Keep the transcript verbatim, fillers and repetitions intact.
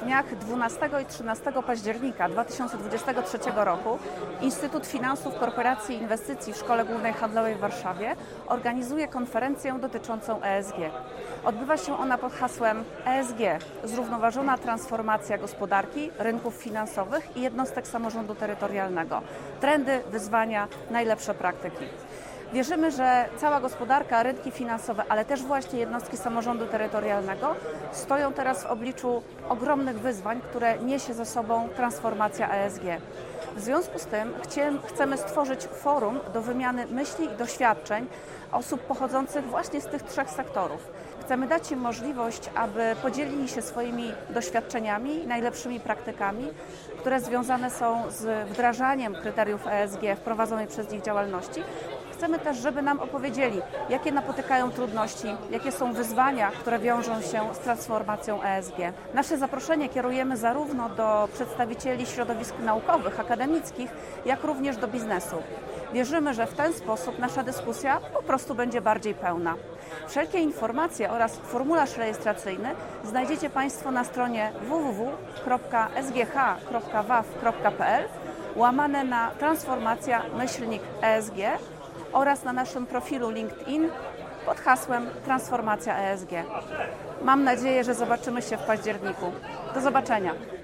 dniach dwunastego i trzynastego października dwa tysiące dwudziestego trzeciego roku Instytut Finansów Korporacji i Inwestycji w Szkole Głównej Handlowej w Warszawie organizuje konferencję dotyczącą E S G. Odbywa się ona pod hasłem E S G – zrównoważona transformacja gospodarki, rynków finansowych i jednostek samorządu terytorialnego. Trendy, wyzwania, najlepsze praktyki. Wierzymy, że cała gospodarka, rynki finansowe, ale też właśnie jednostki samorządu terytorialnego stoją teraz w obliczu ogromnych wyzwań, które niesie ze sobą transformacja E S G. W związku z tym chcemy stworzyć forum do wymiany myśli i doświadczeń osób pochodzących właśnie z tych trzech sektorów. Chcemy dać im możliwość, aby podzielili się swoimi doświadczeniami i najlepszymi praktykami, które związane są z wdrażaniem kryteriów E S G wprowadzonej przez nich działalności. Chcemy też, żeby nam opowiedzieli, jakie napotykają trudności, jakie są wyzwania, które wiążą się z transformacją E S G. Nasze zaproszenie kierujemy zarówno do przedstawicieli środowisk naukowych, akademickich, jak również do biznesu. Wierzymy, że w ten sposób nasza dyskusja po prostu będzie bardziej pełna. Wszelkie informacje oraz formularz rejestracyjny znajdziecie Państwo na stronie w w w kropka s g h kropka w a w kropka p l łamane na transformacja myślnik E S G oraz na naszym profilu LinkedIn pod hasłem Transformacja E S G. Mam nadzieję, że zobaczymy się w październiku. Do zobaczenia.